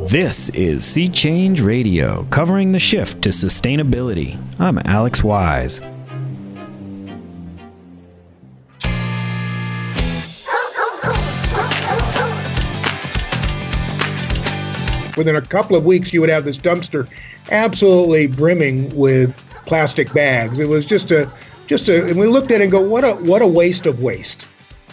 This is Sea Change Radio, covering the shift to sustainability. I'm Alex Wise. Within a couple of weeks, you would have this dumpster absolutely brimming with plastic bags. It was just a, and we looked at it and go, what a waste of waste.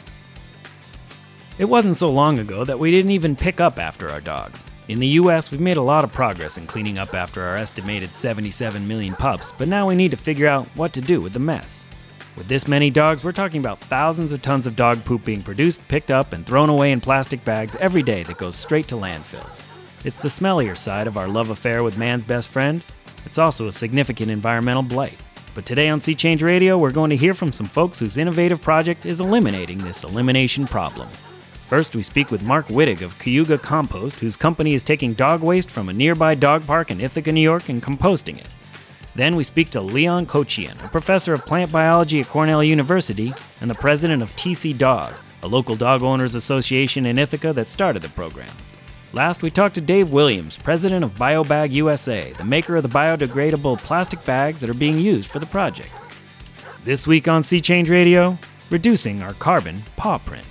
It wasn't so long ago that we didn't even pick up after our dogs. In the U.S., we've made a lot of progress in cleaning up after our estimated 77 million pups, but now we need to figure out what to do with the mess. With this many dogs, we're talking about thousands of tons of dog poop being produced, picked up, and thrown away in plastic bags every day that goes straight to landfills. It's the smellier side of our love affair with man's best friend. It's also a significant environmental blight. But today on Sea Change Radio, we're going to hear from some folks whose innovative project is eliminating this elimination problem. First, we speak with Mark Wittig of Cayuga Compost, whose company is taking dog waste from a nearby dog park in Ithaca, New York, and composting it. Then we speak to Leon Kochian, a professor of plant biology at Cornell University and the president of TC Dog, a local dog owners association in Ithaca that started the program. Last, we talked to Dave Williams, president of BioBag USA, the maker of the biodegradable plastic bags that are being used for the project. This week on Sea Change Radio, reducing our carbon paw print.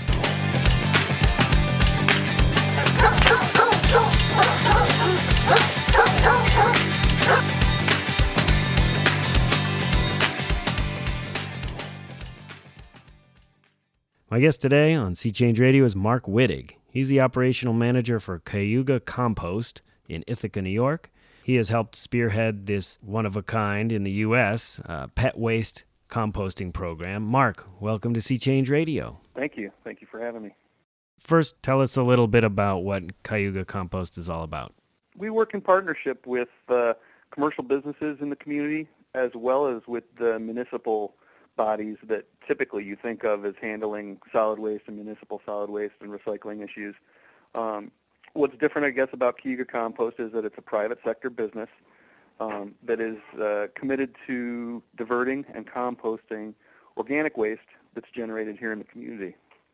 My guest today on Sea Change Radio is Mark Wittig. He's the operational manager for Cayuga Compost in Ithaca, New York. He has helped spearhead this one-of-a-kind in the U.S. Pet waste composting program. Mark, welcome to Sea Change Radio. Thank you. Thank you for having me. First, tell us a little bit about what Cayuga Compost is all about. We work in partnership with commercial businesses in the community as well as with the municipal bodies that typically you think of as handling solid waste and municipal solid waste and recycling issues. What's different, I guess, about Cayuga Compost is that it's a private sector business that is committed to diverting and composting organic waste that's generated here in the community.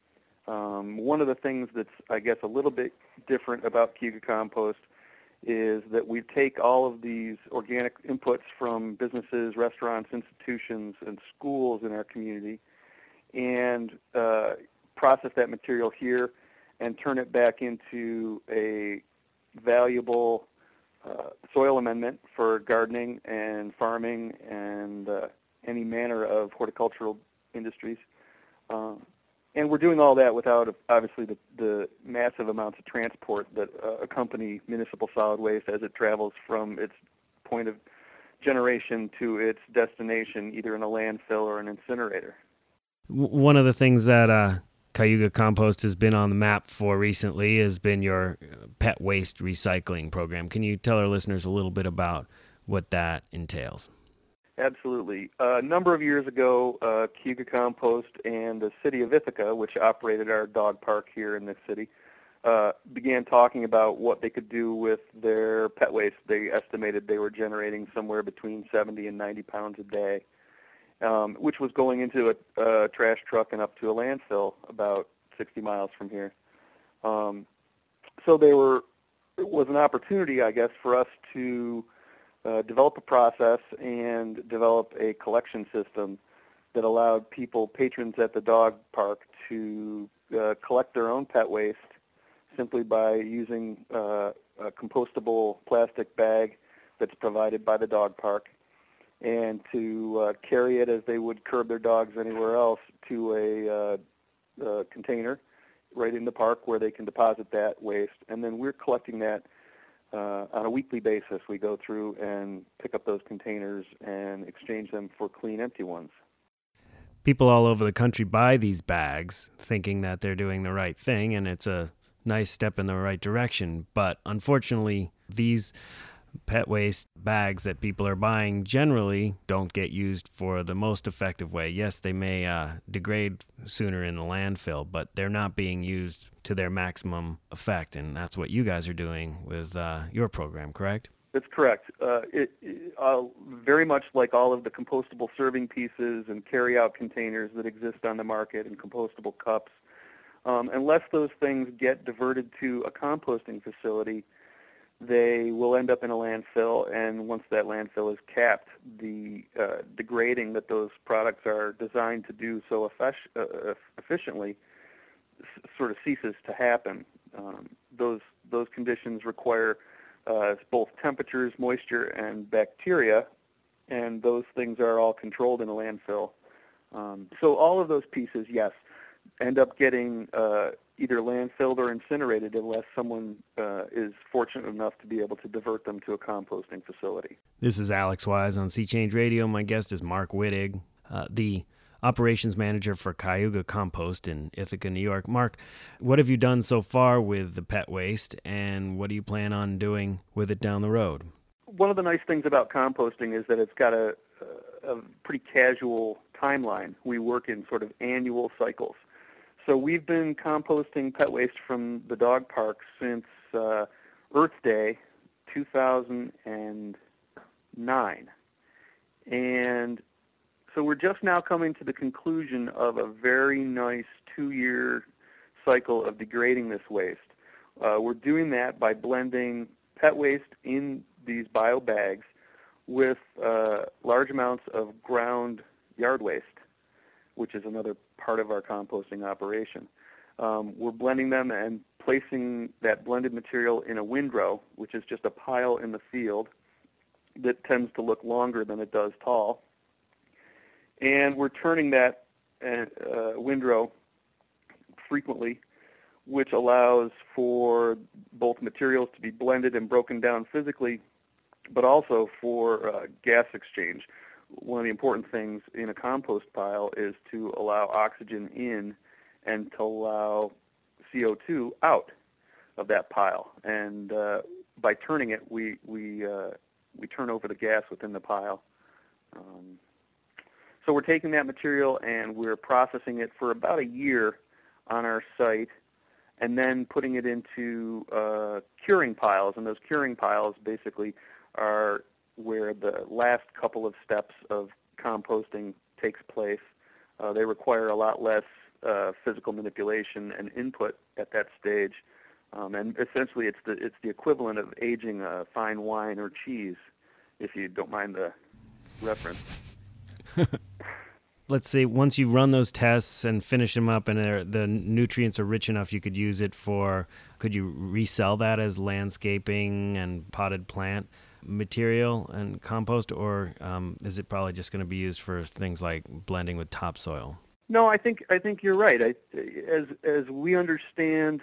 One of the things that's, I guess, a little bit different about Cayuga Compost is that we take all of these organic inputs from businesses, restaurants, institutions, and schools in our community and process that material here and turn it back into a valuable soil amendment for gardening and farming and any manner of horticultural industries. And we're doing all that without, obviously, the massive amounts of transport that accompany municipal solid waste as it travels from its point of generation to its destination, either in a landfill or an incinerator. One of the things that Cayuga Compost has been on the map for recently has been your pet waste recycling program. Can you tell our listeners a little bit about what that entails? Absolutely. A number of years ago, Cayuga Compost and the city of Ithaca, which operated our dog park here in this city, began talking about what they could do with their pet waste. They estimated they were generating somewhere between 70 and 90 pounds a day, which was going into a trash truck and up to a landfill about 60 miles from here. So it was an opportunity, I guess, for us to develop a process and develop a collection system that allowed patrons at the dog park to collect their own pet waste simply by using a compostable plastic bag that's provided by the dog park and to carry it as they would curb their dogs anywhere else to a container right in the park where they can deposit that waste. And then we're collecting that on a weekly basis. We go through and pick up those containers and exchange them for clean, empty ones. People all over the country buy these bags thinking that they're doing the right thing, and it's a nice step in the right direction. But unfortunately, these pet waste bags that people are buying generally don't get used for the most effective way. Yes, they may degrade sooner in the landfill, but they're not being used to their maximum effect, and that's what you guys are doing with your program, correct? That's correct. Very much like all of the compostable serving pieces and carry-out containers that exist on the market and compostable cups, Unless those things get diverted to a composting facility, they will end up in a landfill, and once that landfill is capped, the degrading that those products are designed to do so efficiently sort of ceases to happen. Those conditions require both temperatures, moisture, and bacteria, and those things are all controlled in a landfill. So all of those pieces, yes, end up getting either landfilled or incinerated unless someone is fortunate enough to be able to divert them to a composting facility. This is Alex Wise on Sea Change Radio. My guest is Mark Wittig, the operations manager for Cayuga Compost in Ithaca, New York. Mark, what have you done so far with the pet waste, and what do you plan on doing with it down the road? One of the nice things about composting is that it's got a pretty casual timeline. We work in sort of annual cycles. So we've been composting pet waste from the dog park since Earth Day 2009. And so we're just now coming to the conclusion of a very nice 2-year cycle of degrading this waste. We're doing that by blending pet waste in these bio bags with large amounts of ground yard waste, which is another part of our composting operation. We're blending them and placing that blended material in a windrow, which is just a pile in the field that tends to look longer than it does tall. And we're turning that windrow frequently, which allows for both materials to be blended and broken down physically, but also for gas exchange. One of the important things in a compost pile is to allow oxygen in and to allow CO2 out of that pile. And by turning it, we turn over the gas within the pile. So we're taking that material and we're processing it for about a year on our site, and then putting it into curing piles. And those curing piles basically are where the last couple of steps of composting takes place. They require a lot less physical manipulation and input at that stage, and essentially it's the equivalent of aging a fine wine or cheese, if you don't mind the reference. Let's say once you run those tests and finish them up and the nutrients are rich enough you could use it for, could you resell that as landscaping and potted plant material and compost, or is it probably just going to be used for things like blending with topsoil? No, I think you're right. As we understand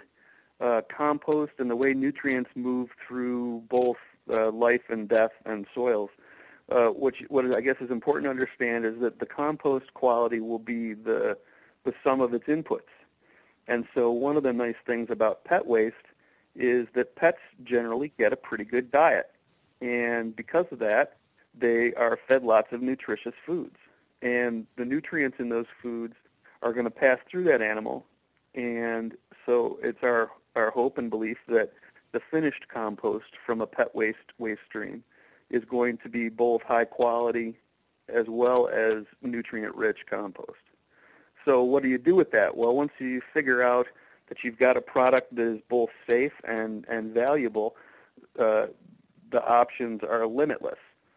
compost and the way nutrients move through both life and death and soils, what I guess is important to understand is that the compost quality will be the sum of its inputs. And so one of the nice things about pet waste is that pets generally get a pretty good diet. And because of that, they are fed lots of nutritious foods. And the nutrients in those foods are going to pass through that animal. And so it's our hope and belief that the finished compost from a pet waste stream is going to be both high quality as well as nutrient-rich compost. So what do you do with that? Well, once you figure out that you've got a product that is both safe and valuable, the options are limitless.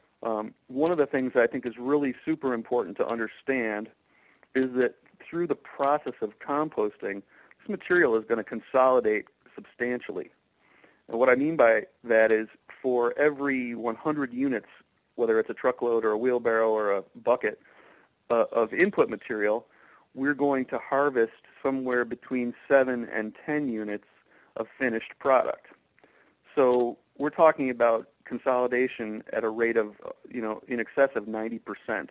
One of the things I think is really super important to understand is that through the process of composting, this material is going to consolidate substantially. And what I mean by that is for every 100 units, whether it's a truckload or a wheelbarrow or a bucket of input material, we're going to harvest somewhere between 7 and 10 units of finished product. So we're talking about consolidation at a rate of, in excess of 90%.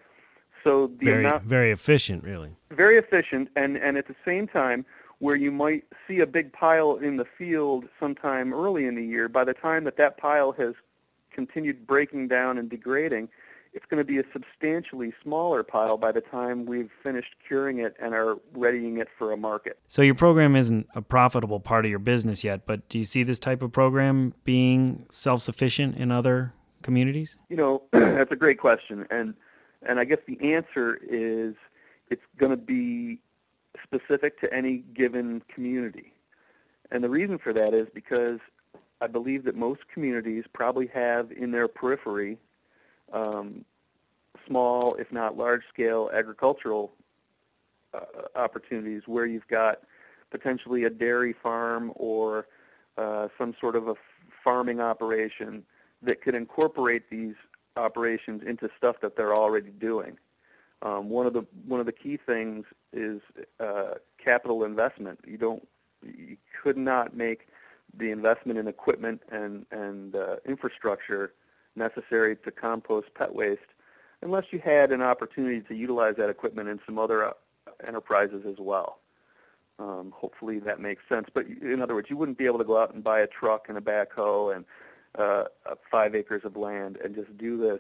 So very efficient, really. Very efficient, and at the same time, where you might see a big pile in the field sometime early in the year, by the time that pile has continued breaking down and degrading, it's going to be a substantially smaller pile by the time we've finished curing it and are readying it for a market. So your program isn't a profitable part of your business yet, but do you see this type of program being self-sufficient in other communities? That's a great question, and I guess the answer is it's going to be specific to any given community. And the reason for that is because I believe that most communities probably have in their periphery small, if not large-scale agricultural opportunities where you've got potentially a dairy farm or some sort of a farming operation that could incorporate these operations into stuff that they're already doing. One of the key things is capital investment. You could not make the investment in equipment and infrastructure necessary to compost pet waste unless you had an opportunity to utilize that equipment in some other enterprises as well. Hopefully that makes sense. But in other words, you wouldn't be able to go out and buy a truck and a backhoe and 5 acres of land and just do this.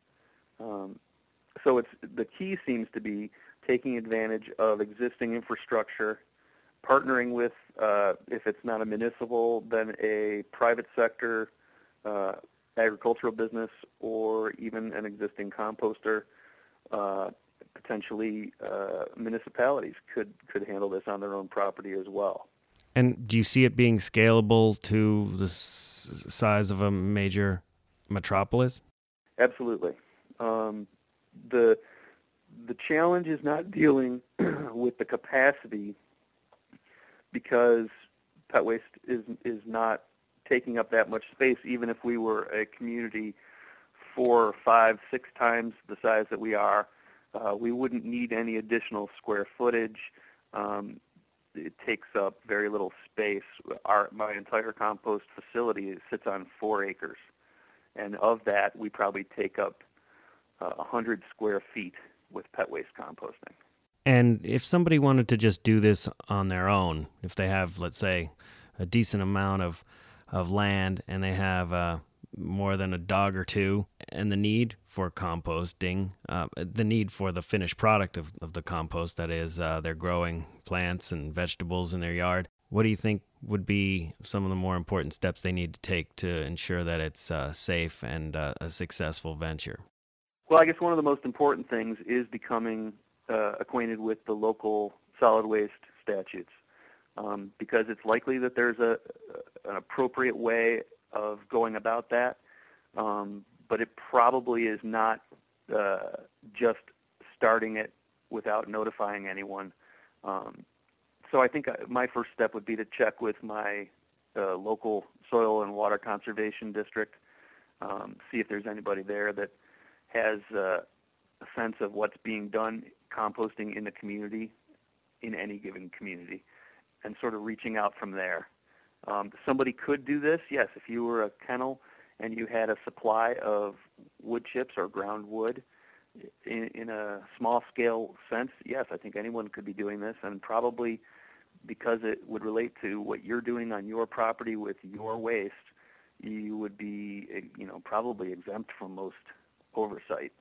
So the key seems to be taking advantage of existing infrastructure, partnering with, if it's not a municipal, then a private sector agricultural business or even an existing composter. Potentially municipalities could handle this on their own property as well. And do you see it being scalable to the size of a major metropolis? Absolutely. The challenge is not dealing with the capacity because pet waste is not taking up that much space, even if we were a community 4, 5, 6 times the size that we are. We wouldn't need any additional square footage. It takes up very little space. My entire compost facility sits on 4 acres, and of that, we probably take up 100 square feet with pet waste composting. And if somebody wanted to just do this on their own, if they have, let's say, a decent amount of land and they have more than a dog or two, and the need for composting, the need for the finished product of the compost, that is, they're growing plants and vegetables in their yard, what do you think would be some of the more important steps they need to take to ensure that it's safe and a successful venture? Well, I guess one of the most important things is becoming acquainted with the local solid waste statutes, because it's likely that there's an appropriate way of going about that, but it probably is not just starting it without notifying anyone. So I think my first step would be to check with my local soil and water conservation district, see if there's anybody there that has a sense of what's being done composting in the community, in any given community, and sort of reaching out from there. Somebody could do this, yes, if you were a kennel and you had a supply of wood chips or ground wood in a small scale sense, yes, I think anyone could be doing this, and probably because it would relate to what you're doing on your property with your waste, you would be, probably exempt from most oversight.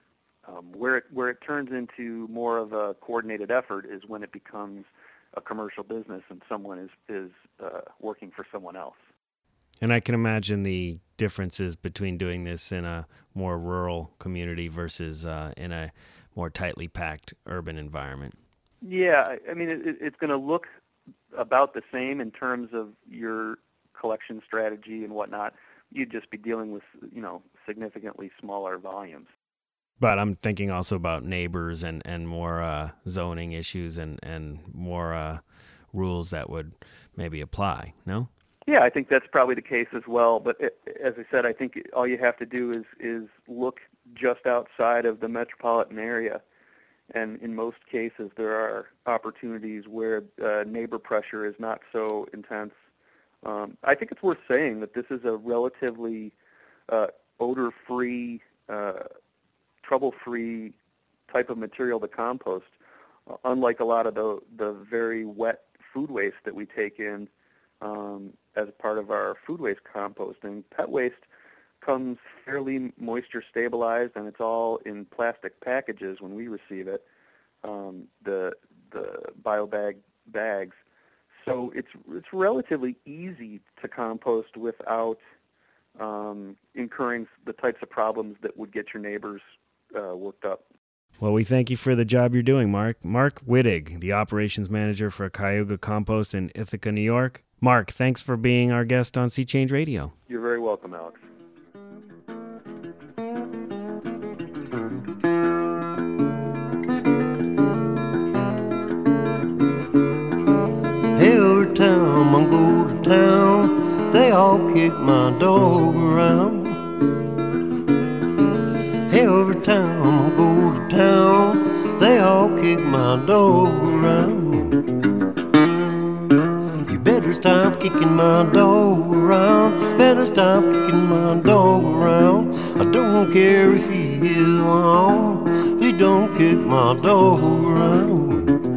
Where it turns into more of a coordinated effort is when it becomes a commercial business and someone is working for someone else. And I can imagine the differences between doing this in a more rural community versus in a more tightly packed urban environment. Yeah, I mean, it's going to look about the same in terms of your collection strategy and whatnot. You'd just be dealing with, significantly smaller volumes. But I'm thinking also about neighbors and more zoning issues and more rules that would maybe apply, no? Yeah, I think that's probably the case as well. But as I said, I think all you have to do is look just outside of the metropolitan area. And in most cases, there are opportunities where neighbor pressure is not so intense. I think it's worth saying that this is a relatively odor-free, trouble-free type of material to compost, unlike a lot of the very wet food waste that we take in as part of our food waste composting. Pet waste comes fairly moisture stabilized, and it's all in plastic packages when we receive it, the biobag bags. So it's relatively easy to compost without incurring the types of problems that would get your neighbors worked up. Well, we thank you for the job you're doing, Mark. Mark Wittig, the operations manager for Cayuga Compost in Ithaca, New York. Mark, thanks for being our guest on Sea Change Radio. You're very welcome, Alex. Every time I go to town, they all kick my dog around. Every time I go to town, they all kick my dog around. You better stop kicking my dog around. Better stop kicking my dog around. I don't care if he is wrong. Please don't kick my dog around.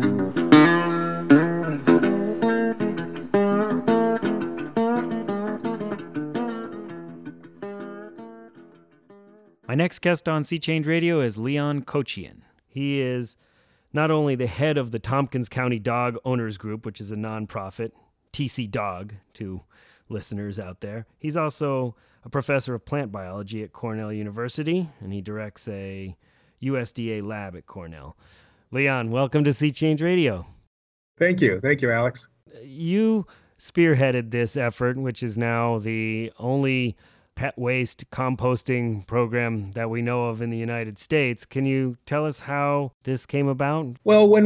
My next guest on Sea Change Radio is Leon Kochian. He is not only the head of the Tompkins County Dog Owners Group, which is a nonprofit, TC Dog to listeners out there. He's also a professor of plant biology at Cornell University, and he directs a USDA lab at Cornell. Leon, welcome to Sea Change Radio. Thank you. Thank you, Alex. You spearheaded this effort, which is now the only pet waste composting program that we know of in the United States. Can you tell us how this came about? Well, when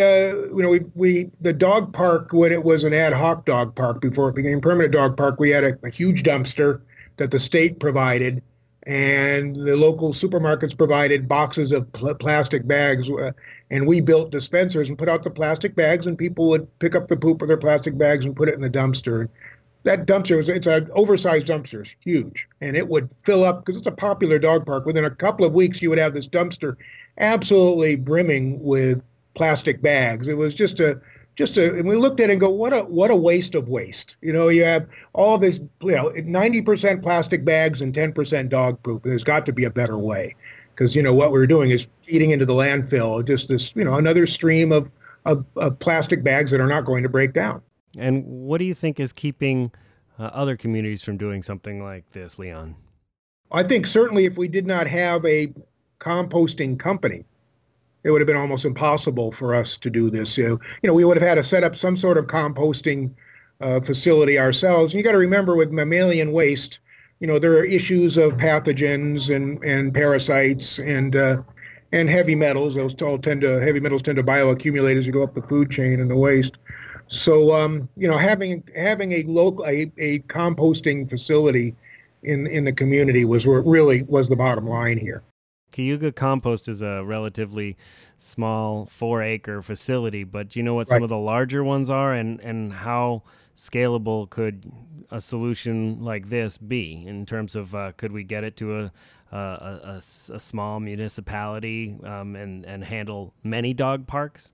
the dog park, when it was an ad hoc dog park before it became permanent dog park, we had a huge dumpster that the state provided, and the local supermarkets provided boxes of plastic bags, and we built dispensers and put out the plastic bags, and people would pick up the poop of their plastic bags and put it in the dumpster. That dumpster, it's an oversized dumpster, it's huge, and it would fill up, because it's a popular dog park. Within a couple of weeks, you would have this dumpster absolutely brimming with plastic bags. It was just a, and we looked at it and go, what a waste of waste. You know, you have all this, 90% plastic bags and 10% dog poop. There's got to be a better way, because, what we're doing is feeding into the landfill, just this, another stream of plastic bags that are not going to break down. And what do you think is keeping other communities from doing something like this, Leon? I think certainly if we did not have a composting company, it would have been almost impossible for us to do this. We would have had to set up some sort of composting facility ourselves. And you got to remember, with mammalian waste, there are issues of pathogens and parasites and heavy metals. Heavy metals tend to bioaccumulate as you go up the food chain and the waste. So, having a composting facility in the community was the bottom line here. Cayuga Compost is a relatively small 4-acre facility, but do you know what some of the larger ones are, and how scalable could a solution like this be in terms of could we get it to a small municipality and handle many dog parks?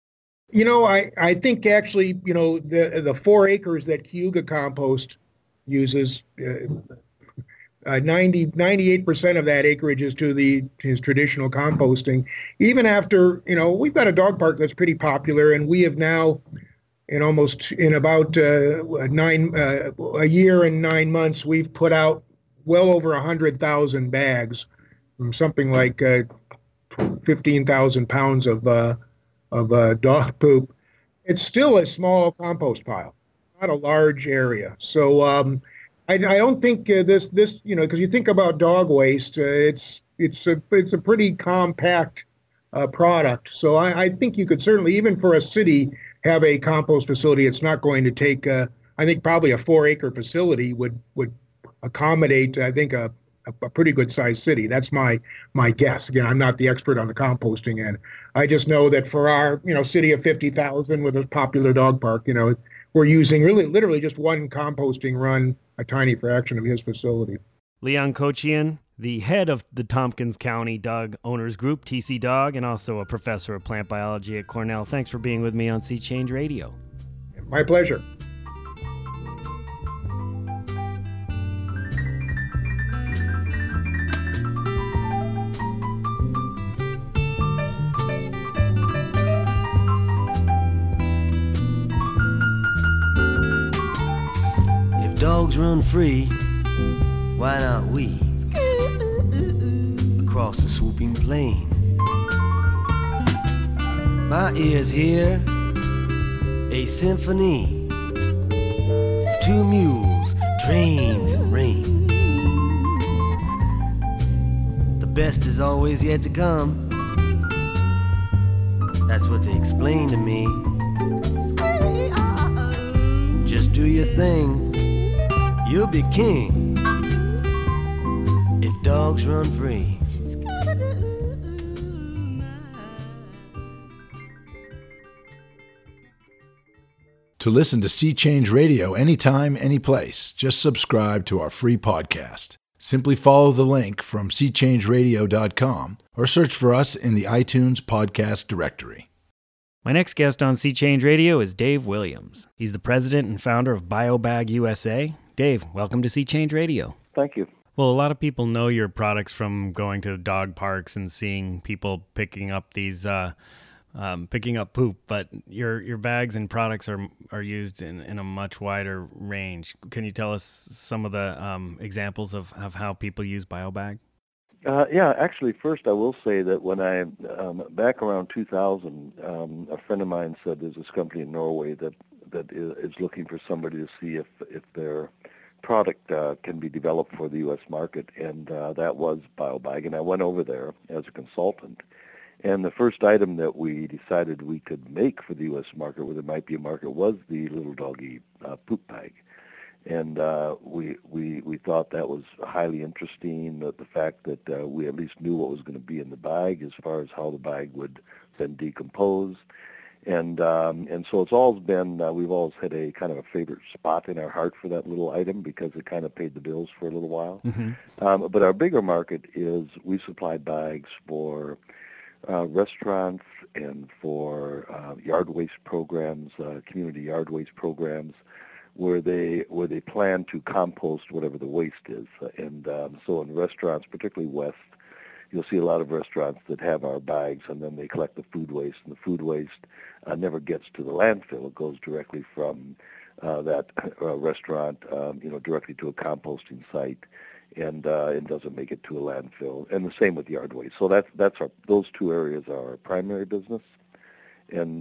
I think actually, the 4 acres that Cayuga Compost uses, 98% of that acreage is to his traditional composting. Even after, we've got a dog park that's pretty popular, and we have now, in about a year and 9 months, we've put out well over 100,000 bags, from something like 15,000 pounds of dog poop. It's still a small compost pile, not a large area. So I don't think this because you think about dog waste, it's a pretty compact product. So I think you could certainly, even for a city, have a compost facility. It's not going to take. I think probably a 4-acre facility would accommodate, I think, a pretty good sized city. That's my guess. Again, I'm not the expert on the composting end. I just know that for our city of 50,000 with a popular dog park, we're using literally just one composting run, a tiny fraction of his facility. Leon Kochian, the head of the Tompkins County Dog Owners Group, TC Dog, and also a professor of plant biology at Cornell. Thanks for being with me on Sea Change Radio. My pleasure. Dogs run free, why not we? Across the swooping plain, My ears hear a symphony of two mules, trains, and rain. The best is always yet to come. That's what they explain to me. Just do your thing, you'll be king if dogs run free. To listen to Sea Change Radio anytime, anyplace, just subscribe to our free podcast. Simply follow the link from seachangeradio.com or search for us in the iTunes podcast directory. My next guest on Sea Change Radio is Dave Williams. He's the president and founder of BioBag USA. Dave, welcome to Sea Change Radio. Thank you. Well, a lot of people know your products from going to dog parks and seeing people picking up these picking up poop, but your bags and products are used in a much wider range. Can you tell us some of the examples of how people use BioBag? Yeah, actually, first I will say that when I, back around 2000, a friend of mine said there's this company in Norway that is looking for somebody to see if their product can be developed for the U.S. market, and that was BioBag, and I went over there as a consultant. And the first item that we decided we could make for the U.S. market, where there might be a market, was the little doggy poop bag. And we thought that was highly interesting, the fact that we at least knew what was going to be in the bag as far as how the bag would then decompose. And so it's always been, we've always had a kind of a favorite spot in our heart for that little item because it kind of paid the bills for a little while. Mm-hmm. But our bigger market is we supply bags for restaurants and for yard waste programs, community yard waste programs, where they plan to compost whatever the waste is. And so in restaurants, particularly west, you'll see a lot of restaurants that have our bags, and then they collect the food waste, and the food waste never gets to the landfill. It goes directly from that restaurant, directly to a composting site. And it doesn't make it to a landfill, and the same with yard waste. So those two areas are our primary business, and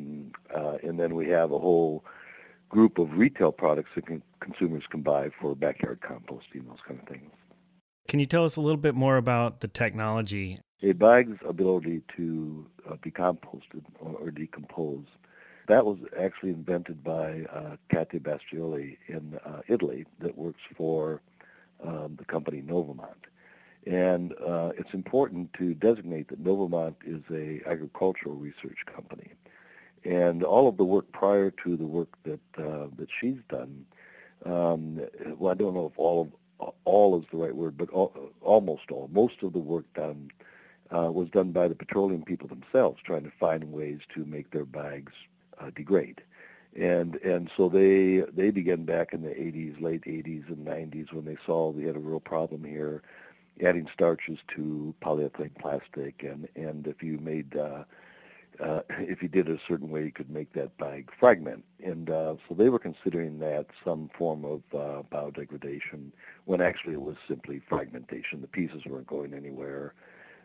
then we have a whole group of retail products that consumers can buy for backyard composting, those kind of things. Can you tell us a little bit more about the technology? A bag's ability to be composted or decompose, that was actually invented by Katia Bastioli in Italy, that works for the company Novamont. And it's important to designate that Novamont is an agricultural research company. And all of the work prior to the work that she's done, well, I don't know if all is the right word, but almost all. Most of the work done was done by the petroleum people themselves, trying to find ways to make their bags degrade. And so they began back in the 80s, late 80s and 90s, when they saw they had a real problem here, adding starches to polyethylene plastic, and if you made if you did it a certain way, you could make that bag fragment. And so they were considering that some form of biodegradation, when actually it was simply fragmentation. The pieces weren't going anywhere.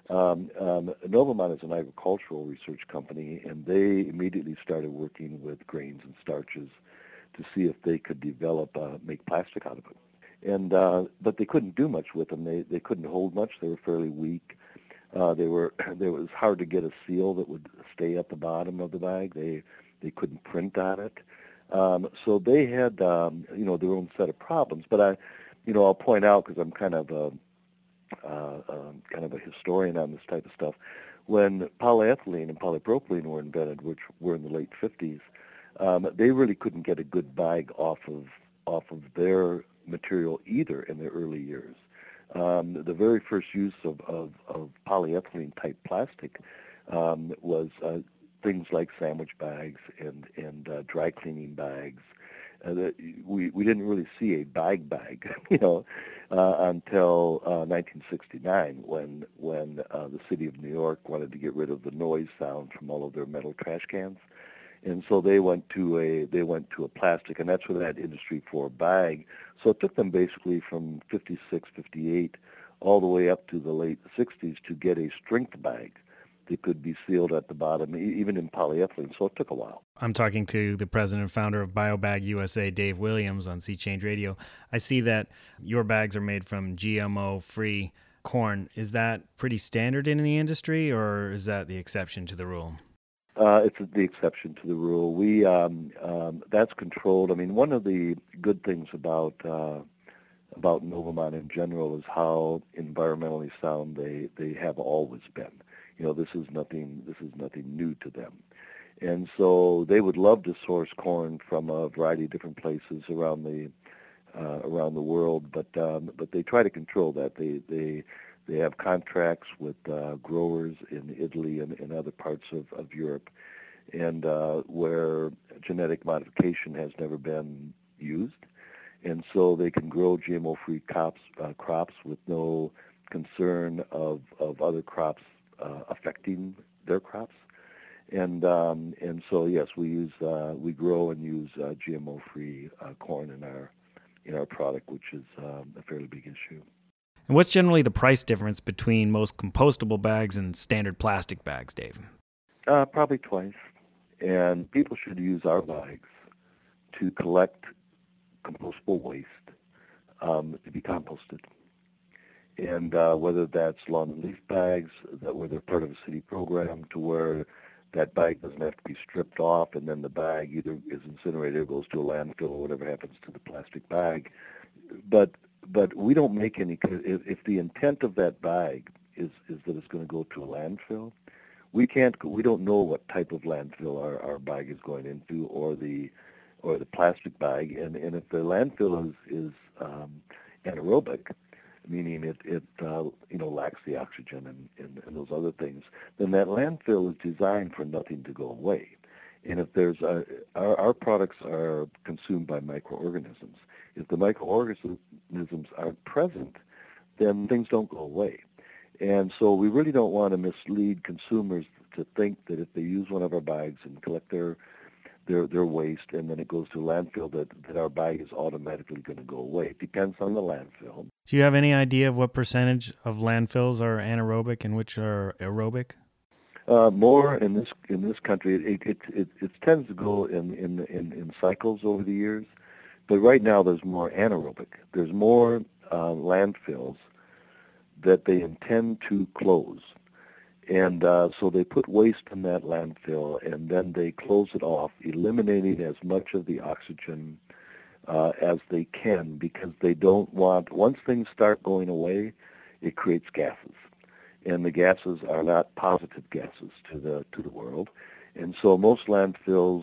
Novamont is an agricultural research company, and they immediately started working with grains and starches to see if they could develop, make plastic out of it. And but they couldn't do much with them. They couldn't hold much. They were fairly weak. It was hard to get a seal that would stay at the bottom of the bag. They couldn't print on it. So they had their own set of problems. But I'll point out, because I'm kind of a historian on this type of stuff. When polyethylene and polypropylene were invented, which were in the late 50s, they really couldn't get a good bag off of their material either in their early years. The very first use of polyethylene type plastic was things like sandwich bags and dry cleaning bags. We didn't really see a bag, until 1969, when the city of New York wanted to get rid of the noise sound from all of their metal trash cans, and so they went to a plastic, and that's where that industry for a bag. So it took them basically from 56, 58, all the way up to the late 60s to get a strength bag could be sealed at the bottom, even in polyethylene. So it took a while. I'm talking to the president and founder of BioBag USA, Dave Williams, on Sea Change Radio. I see that your bags are made from GMO-free corn. Is that pretty standard in the industry, or is that the exception to the rule? It's the exception to the rule. We that's controlled. I mean, one of the good things about Novamont in general is how environmentally sound they have always been. You know, this is nothing new to them. And so they would love to source corn from a variety of different places around the world, but they try to control that. They have contracts with growers in Italy and other parts of Europe, and where genetic modification has never been used. And so they can grow GMO-free crops with no concern of other crops affecting their crops. And so yes, we grow and use GMO-free corn in our product, which is a fairly big issue. And what's generally the price difference between most compostable bags and standard plastic bags, Dave? Probably twice. And people should use our bags to collect compostable waste to be composted. And whether that's lawn and leaf bags, where they're part of a city program, to where that bag doesn't have to be stripped off, and then the bag either is incinerated or goes to a landfill or whatever happens to the plastic bag. But we don't make any. If the intent of that bag is that it's going to go to a landfill, we don't know what type of landfill our bag is going into, or the plastic bag. And if the landfill is anaerobic, meaning it lacks the oxygen and those other things, then that landfill is designed for nothing to go away. And if there's our products are consumed by microorganisms. If the microorganisms aren't present, then things don't go away. And so we really don't want to mislead consumers to think that if they use one of our bags and collect their waste and then it goes to landfill, that our bag is automatically going to go away. It depends on the landfill. Do you have any idea of what percentage of landfills are anaerobic and which are aerobic? More in this country. It tends to go in cycles over the years. But right now there's more anaerobic. There's more landfills that they intend to close. And so they put waste in that landfill, and then they close it off, eliminating as much of the oxygen as they can, because they don't want, once things start going away, it creates gases. And the gases are not positive gases to the world. And so most landfills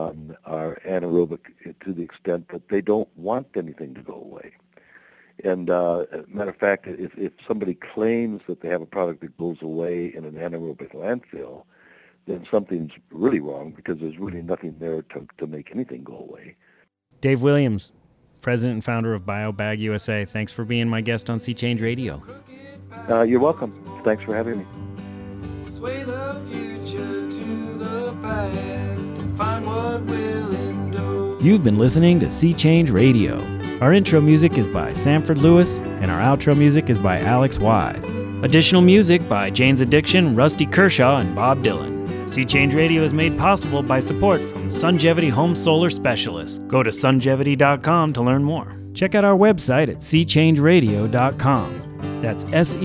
are anaerobic to the extent that they don't want anything to go away. And matter of fact, if somebody claims that they have a product that goes away in an anaerobic landfill, then something's really wrong, because there's really nothing there to make anything go away. Dave Williams, president and founder of BioBag USA, thanks for being my guest on Sea Change Radio. You're welcome. Thanks for having me. Sway the future to the past and find what will endure. You've been listening to Sea Change Radio. Our intro music is by Sanford Lewis, and our outro music is by Alex Wise. Additional music by Jane's Addiction, Rusty Kershaw, and Bob Dylan. Sea Change Radio is made possible by support from Sungevity Home Solar Specialists. Go to sungevity.com to learn more. Check out our website at seachangeradio.com. That's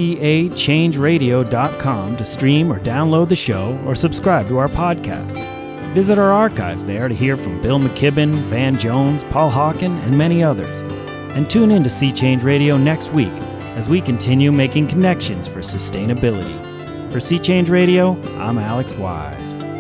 SEAchangeradio.com to stream or download the show or subscribe to our podcast. Visit our archives there to hear from Bill McKibben, Van Jones, Paul Hawken, and many others. And tune in to Sea Change Radio next week as we continue making connections for sustainability. For Sea Change Radio, I'm Alex Wise.